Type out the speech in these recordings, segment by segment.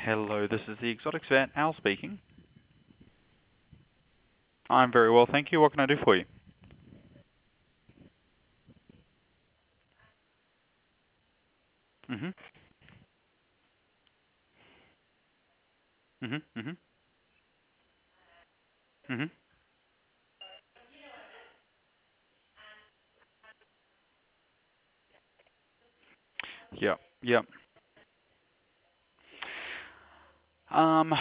Hello, this is the Exotics Vet, Al speaking. I'm very well, thank you. What can I do for you? Mhm. Mhm. Mhm. Mhm. Yep. Yep. Um,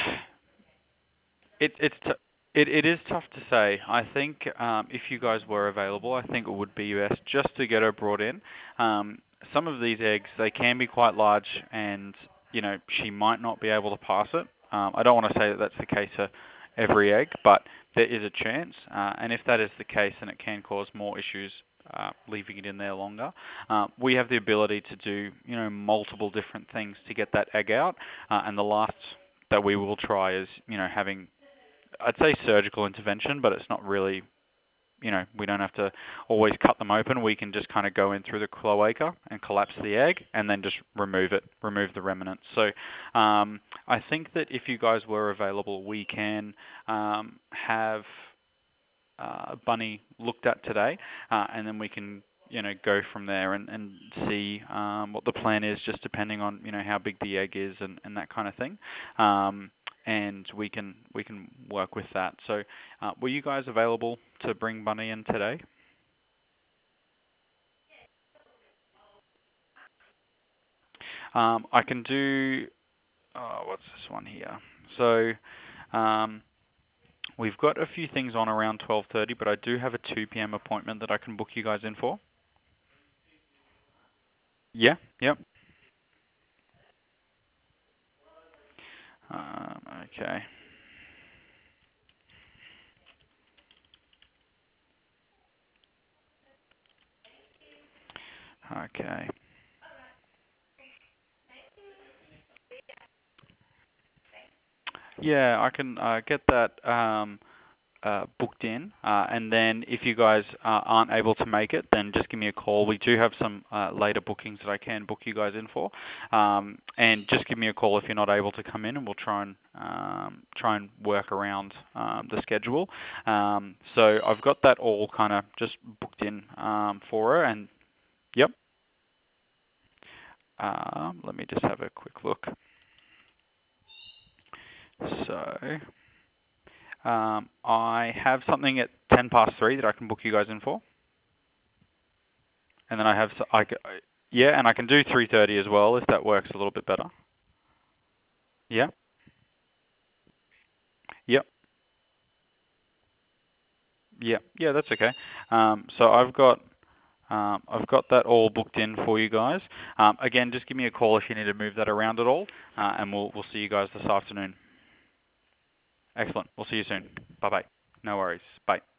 it is tough to say. I think if you guys were available, I think it would be best just to get her brought in. Um, some of these eggs, they can be quite large, and she might not be able to pass it. I don't want to say that that's the case for every egg, but there is a chance. And if that is the case, then it can cause more issues leaving it in there longer. We have the ability to do multiple different things to get that egg out, and the last that we will try is having, I'd say, surgical intervention, but it's not really, we don't have to always cut them open. We can just kind of go in through the cloaca and collapse the egg and then just remove it, remove the remnants. So I think that if you guys were available, we can have Bunny looked at today, and then we can go from there and see what the plan is, just depending on how big the egg is and that kind of thing. And we can work with that. So, were you guys available to bring Bunny in today? I can do. What's this one here? So, um, we've got a few things on around 12:30, but I do have a 2 p.m. appointment that I can book you guys in for. Yeah. Yep. Okay. Okay. Yeah, I can get that booked in, and then if you guys aren't able to make it, then just give me a call. We do have some later bookings that I can book you guys in for, and just give me a call if you're not able to come in, and we'll try and work around the schedule. So I've got that all kind of just booked in for her, and yep. Let me just have a quick look. So. I have something at 3 that I can book you guys in for, and then I have yeah, and I can do 3:30 as well if that works a little bit better. Yeah, yep, yeah, yeah. That's okay. So I've got that all booked in for you guys. Again, just give me a call if you need to move that around at all, and we'll see you guys this afternoon. Excellent. We'll see you soon. Bye bye. No worries. Bye.